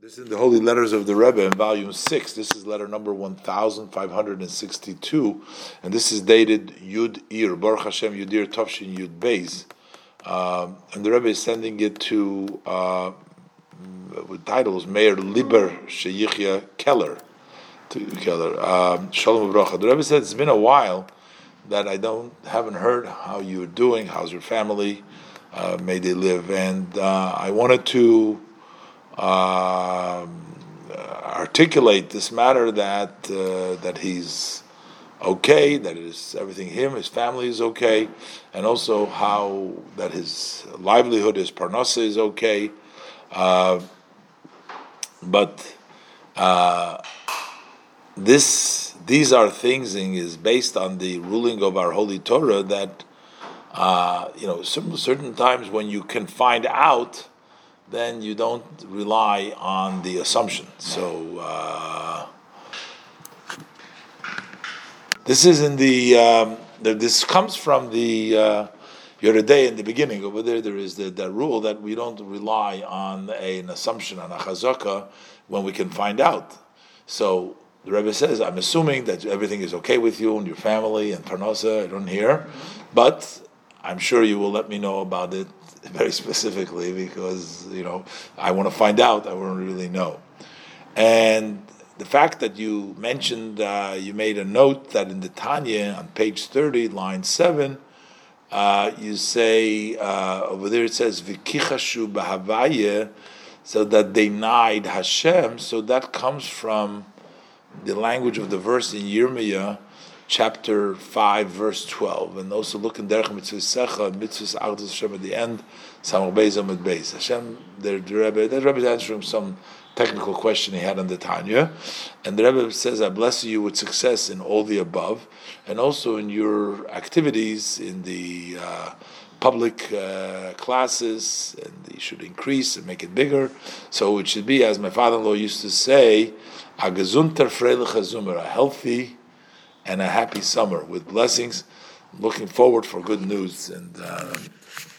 This is the Holy Letters of the Rebbe in Volume 6. This is letter number 1562, and this is dated Yud Ir, Baruch Hashem Yud Ir Tovshin Yud Beis. And the Rebbe is sending it to, with titles, Meir Liber Sheyichya Keller. Shalom Uvracha. The Rebbe said, it's been a while that I haven't heard how you're doing, how's your family, may they live. And I wanted to articulate this matter that he's okay, that everything his family is okay, and also how that his livelihood, his parnasa is okay. But these are things is based on the ruling of our Holy Torah that certain times when you can find out, then you don't rely on the assumption. So this is in this comes from the Yeridei in the beginning. Over there is the rule that we don't rely on an assumption, on a chazaka, when we can find out. So the Rebbe says, I'm assuming that everything is okay with you and your family and parnasa. I don't hear, but I'm sure you will let me know about it very specifically, because I want to find out. I want to really know. And the fact that you mentioned, you made a note that in the Tanya on page 30, line 7, you say over there it says V'kichashu b'havaya, so that they denied Hashem. So that comes from the language of the verse in Yirmiyah, chapter 5, verse 12, and also look in Derech Mitzvah Secha, Mitzvah Ardus Hashem at the end, Samach Beis Amud Beis. Hashem, the Rebbe is answering some technical question he had on the Tanya, and the Rebbe says, I bless you with success in all the above, and also in your activities in the public classes, and you should increase and make it bigger. So it should be, as my father-in-law used to say, a gesunter freiliche Sommer, a healthy and a happy summer with blessings. Looking forward for good news. And